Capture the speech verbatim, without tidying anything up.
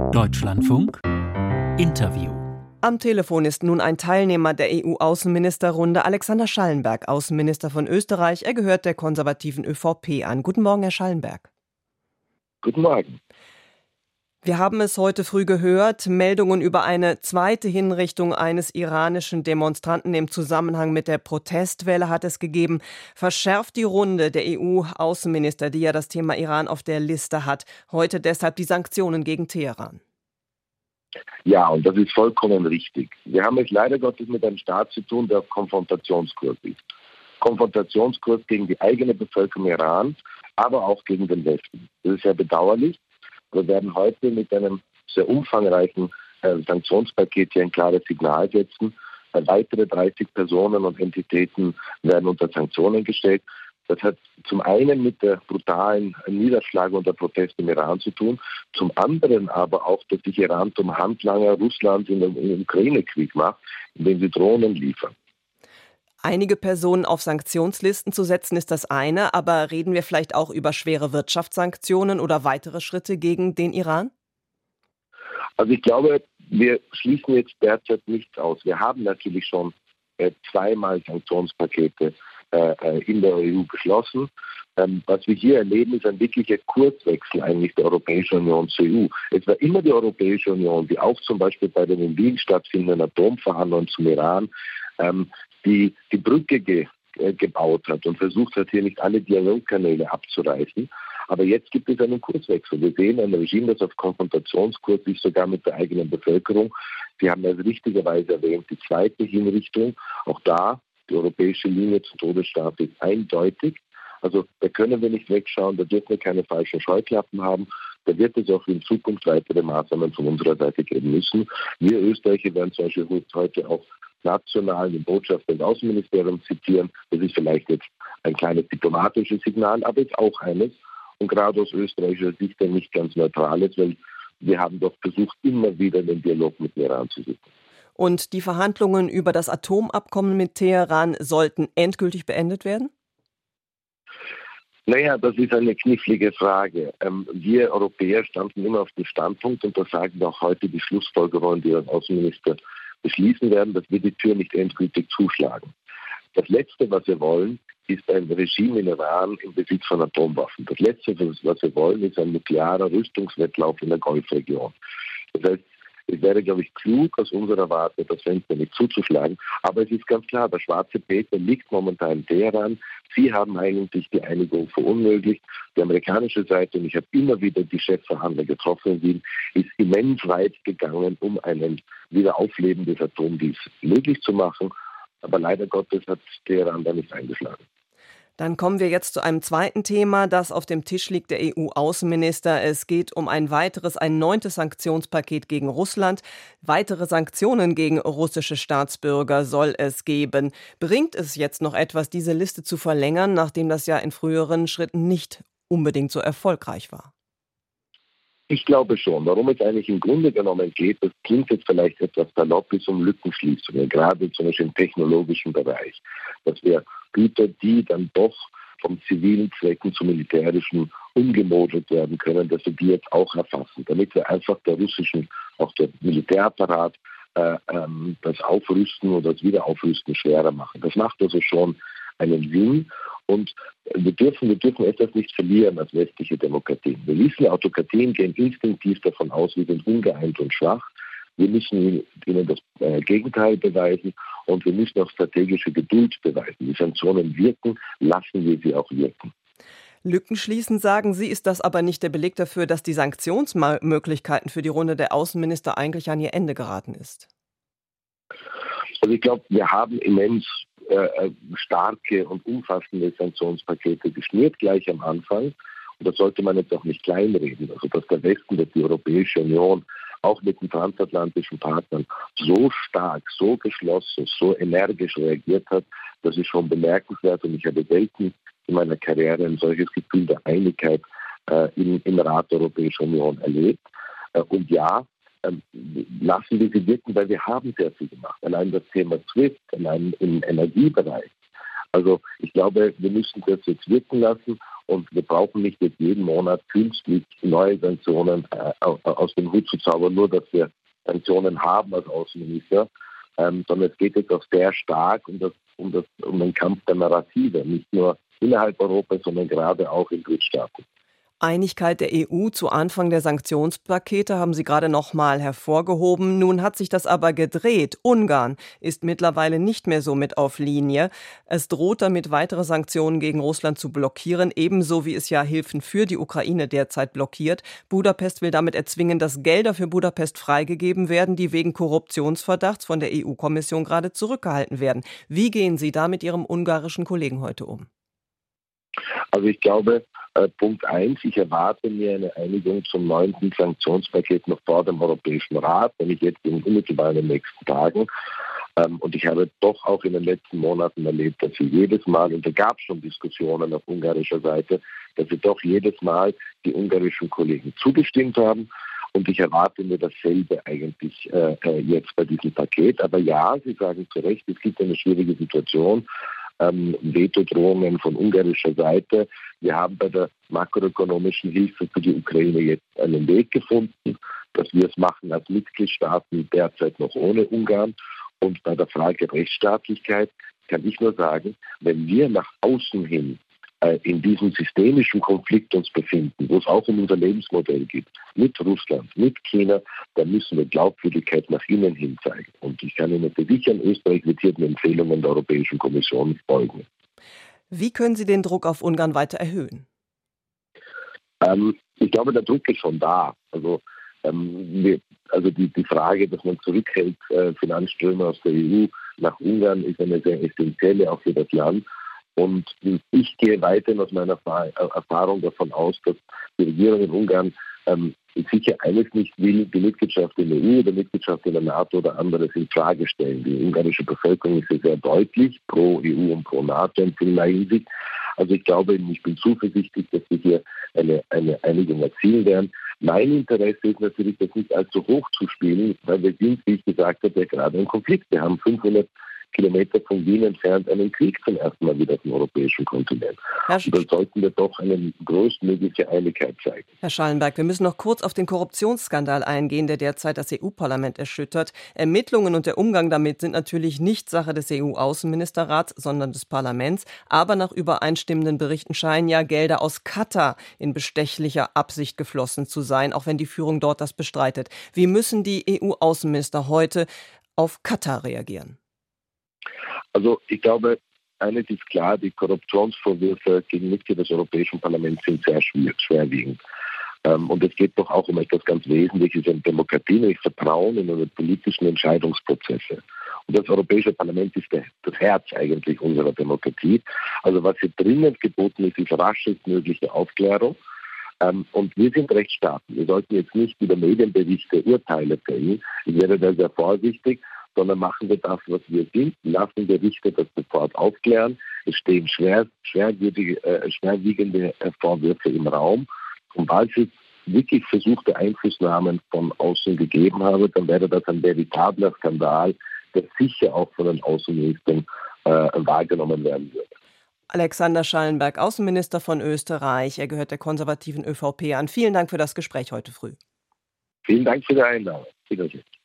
Deutschlandfunk Interview. Am Telefon ist nun ein Teilnehmer der E U-Außenministerrunde, Alexander Schallenberg, Außenminister von Österreich. Er gehört der konservativen ÖVP an. Guten Morgen, Herr Schallenberg. Guten Morgen. Wir haben es heute früh gehört, Meldungen über eine zweite Hinrichtung eines iranischen Demonstranten im Zusammenhang mit der Protestwelle hat es gegeben. Verschärft die Runde der E U-Außenminister, die ja das Thema Iran auf der Liste hat, heute deshalb die Sanktionen gegen Teheran? Ja, und das ist vollkommen richtig. Wir haben es leider Gottes mit einem Staat zu tun, der auf Konfrontationskurs ist. Konfrontationskurs gegen die eigene Bevölkerung Irans, aber auch gegen den Westen. Das ist sehr bedauerlich. Wir werden heute mit einem sehr umfangreichen äh, Sanktionspaket hier ein klares Signal setzen. Äh, weitere dreißig Personen und Entitäten werden unter Sanktionen gestellt. Das hat zum einen mit der brutalen Niederschlagung der Proteste im Iran zu tun, zum anderen aber auch, dass sich Iran zum Handlanger Russlands in den, im Ukraine-Krieg macht, indem sie Drohnen liefern. Einige Personen auf Sanktionslisten zu setzen, ist das eine, aber reden wir vielleicht auch über schwere Wirtschaftssanktionen oder weitere Schritte gegen den Iran? Also ich glaube, wir schließen jetzt derzeit nichts aus. Wir haben natürlich schon äh, zweimal Sanktionspakete äh, in der E U beschlossen. Ähm, was wir hier erleben, ist ein wirklicher Kurswechsel eigentlich der Europäischen Union zur E U. Es war immer die Europäische Union, die auch zum Beispiel bei den in Wien stattfindenden Atomverhandlungen zum Iran ähm, die die Brücke ge, äh, gebaut hat und versucht hat, hier nicht alle Dialogkanäle abzureißen. Aber jetzt gibt es einen Kurswechsel. Wir sehen ein Regime, das auf Konfrontationskurs ist, sogar mit der eigenen Bevölkerung. Sie haben es richtigerweise erwähnt, die zweite Hinrichtung. Auch da, die europäische Linie zur Todesstrafe ist eindeutig. Also da können wir nicht wegschauen, da dürfen wir keine falschen Scheuklappen haben. Da wird es auch in Zukunft weitere Maßnahmen von unserer Seite geben müssen. Wir Österreicher werden zum Beispiel heute auch national den Botschafter des Außenministeriums zitieren. Das ist vielleicht jetzt ein kleines diplomatisches Signal, aber ist auch eines. Und gerade aus österreichischer Sicht ein nicht ganz neutrales, weil wir haben doch versucht, immer wieder den Dialog mit dem Iran zu suchen. Und die Verhandlungen über das Atomabkommen mit Teheran sollten endgültig beendet werden? Naja, das ist eine knifflige Frage. Ähm, wir Europäer standen immer auf dem Standpunkt, und das sagen wir auch heute die Schlussfolgerungen, die der Außenminister beschließen werden, dass wir die Tür nicht endgültig zuschlagen. Das Letzte, was wir wollen, ist ein Regime in Iran im Besitz von Atomwaffen. Das Letzte, was wir wollen, ist ein nuklearer Rüstungswettlauf in der Golfregion. Das heißt, es wäre, glaube ich, klug aus unserer Warte, das Fenster nicht zuzuschlagen. Aber es ist ganz klar, der schwarze Peter liegt momentan in Teheran. Sie haben eigentlich die Einigung verunmöglicht. Die amerikanische Seite, und ich habe immer wieder die Chefverhandler getroffen in Wien, ist immens weit gegangen, um ein Wiederaufleben des Atomdeals möglich zu machen. Aber leider Gottes hat Teheran da nicht eingeschlagen. Dann kommen wir jetzt zu einem zweiten Thema, das auf dem Tisch liegt, der E U-Außenminister. Es geht um ein weiteres, ein neuntes Sanktionspaket gegen Russland. Weitere Sanktionen gegen russische Staatsbürger soll es geben. Bringt es jetzt noch etwas, diese Liste zu verlängern, nachdem das ja in früheren Schritten nicht unbedingt so erfolgreich war? Ich glaube schon. Warum es eigentlich im Grunde genommen geht, das klingt jetzt vielleicht etwas salopp, ist um Lückenschließungen, gerade zum Beispiel im technologischen Bereich, dass wir Güter, die dann doch vom zivilen Zwecken zum militärischen umgemodelt werden können, dass wir die jetzt auch erfassen, damit wir einfach der russischen, auch der Militärapparat, äh, ähm, das Aufrüsten oder das Wiederaufrüsten schwerer machen. Das macht also schon einen Sinn. Und wir dürfen, wir dürfen etwas nicht verlieren als westliche Demokratien. Wir wissen, Autokratien gehen instinktiv davon aus, wir sind ungeeint und schwach. Wir müssen ihnen das äh, Gegenteil beweisen und wir müssen auch strategische Geduld beweisen. Die Sanktionen wirken, lassen wir sie auch wirken. Lücken schließen, sagen Sie, ist das aber nicht der Beleg dafür, dass die Sanktionsmöglichkeiten für die Runde der Außenminister eigentlich an ihr Ende geraten ist? Also ich glaube, wir haben immens äh, starke und umfassende Sanktionspakete geschnürt, gleich am Anfang. Und das sollte man jetzt auch nicht kleinreden. Also dass der Westen, dass die Europäische Union auch mit den transatlantischen Partnern so stark, so geschlossen, so energisch reagiert hat, das ist schon bemerkenswert. Und ich habe selten in meiner Karriere ein solches Gefühl der Einigkeit äh, im, im Rat der Europäischen Union erlebt. Äh, und ja, äh, lassen wir sie wirken, weil wir haben sehr viel gemacht. Allein das Thema SWIFT, allein im Energiebereich. Also ich glaube, wir müssen das jetzt wirken lassen. Und wir brauchen nicht jetzt jeden Monat künstlich neue Sanktionen äh, aus dem Hut zu zaubern, nur dass wir Sanktionen haben als Außenminister, ähm, sondern es geht jetzt auch sehr stark um, das, um, das, um den Kampf der Narrative, nicht nur innerhalb Europas, sondern gerade auch in Drittstaaten. Einigkeit der E U zu Anfang der Sanktionspakete haben Sie gerade noch mal hervorgehoben. Nun hat sich das aber gedreht. Ungarn ist mittlerweile nicht mehr so mit auf Linie. Es droht damit, weitere Sanktionen gegen Russland zu blockieren, ebenso wie es ja Hilfen für die Ukraine derzeit blockiert. Budapest will damit erzwingen, dass Gelder für Budapest freigegeben werden, die wegen Korruptionsverdachts von der E U-Kommission gerade zurückgehalten werden. Wie gehen Sie da mit Ihrem ungarischen Kollegen heute um? Also ich glaube, äh, Punkt eins, ich erwarte mir eine Einigung zum neunten Sanktionspaket noch vor dem Europäischen Rat, wenn ich jetzt in unmittelbar in den nächsten Tagen. Ähm, und ich habe doch auch in den letzten Monaten erlebt, dass sie jedes Mal, und da gab es schon Diskussionen auf ungarischer Seite, dass sie doch jedes Mal die ungarischen Kollegen zugestimmt haben. Und ich erwarte mir dasselbe eigentlich äh, jetzt bei diesem Paket. Aber ja, Sie sagen zu Recht, es gibt eine schwierige Situation. Ähm, Vetodrohungen von ungarischer Seite. Wir haben bei der makroökonomischen Hilfe für die Ukraine jetzt einen Weg gefunden, dass wir es machen als Mitgliedstaaten derzeit noch ohne Ungarn. Und bei der Frage Rechtsstaatlichkeit kann ich nur sagen, wenn wir nach außen hin äh, in diesem systemischen Konflikt uns befinden, wo es auch um unser Lebensmodell geht, mit Russland, mit China, dann müssen wir Glaubwürdigkeit nach innen hin zeigen. Und ich kann Ihnen versichern, Österreich wird hier den Empfehlungen der Europäischen Kommission folgen. Wie können Sie den Druck auf Ungarn weiter erhöhen? Ähm, ich glaube, der Druck ist schon da. Also, ähm, wir, also die, die Frage, dass man zurückhält, äh, Finanzströme aus der E U nach Ungarn, ist eine sehr essentielle auch für das Land. Und ich gehe weiterhin aus meiner Erfahrung davon aus, dass die Regierung in Ungarn ähm, sicher eines nicht will, die Mitgliedschaft in der E U oder Mitgliedschaft in der NATO oder anderes in Frage stellen. Die ungarische Bevölkerung ist sehr, sehr deutlich pro E U und pro NATO in vielerlei Hinsicht. Also ich glaube, ich bin zuversichtlich, dass wir hier eine, eine Einigung erzielen werden. Mein Interesse ist natürlich, das nicht allzu hoch zu spielen, weil wir sind, wie ich gesagt habe, ja gerade im Konflikt. Wir haben fünfhundert Kilometer von Wien entfernt einen Krieg zum ersten Mal wieder auf dem europäischen Kontinent. Und dann sollten wir doch eine größtmögliche Einigkeit zeigen. Herr Schallenberg, wir müssen noch kurz auf den Korruptionsskandal eingehen, der derzeit das E U-Parlament erschüttert. Ermittlungen und der Umgang damit sind natürlich nicht Sache des E U-Außenministerrats, sondern des Parlaments. Aber nach übereinstimmenden Berichten scheinen ja Gelder aus Katar in bestechlicher Absicht geflossen zu sein, auch wenn die Führung dort das bestreitet. Wie müssen die E U-Außenminister heute auf Katar reagieren? Also ich glaube, eines ist klar, die Korruptionsvorwürfe gegen Mitglieder des Europäischen Parlaments sind sehr schwerwiegend. Und es geht doch auch um etwas ganz Wesentliches in Demokratie, nämlich Vertrauen in unsere politischen Entscheidungsprozesse. Und das Europäische Parlament ist das Herz eigentlich unserer Demokratie. Also was hier dringend geboten ist, ist raschestmögliche Aufklärung. Und wir sind Rechtsstaaten. Wir sollten jetzt nicht über Medienberichte Urteile fällen. Ich wäre da sehr vorsichtig, sondern machen wir das, was wir sind. Lassen wir Richter das sofort aufklären. Es stehen schwer, schwerwiegende, äh, schwerwiegende Vorwürfe im Raum. Und falls es wirklich versuchte Einflussnahmen von außen gegeben habe, dann wäre das ein veritabler Skandal, der sicher auch von den Außenministern äh, wahrgenommen werden würde. Alexander Schallenberg, Außenminister von Österreich. Er gehört der konservativen ÖVP an. Vielen Dank für das Gespräch heute früh. Vielen Dank für die Einladung. Wiedersehen.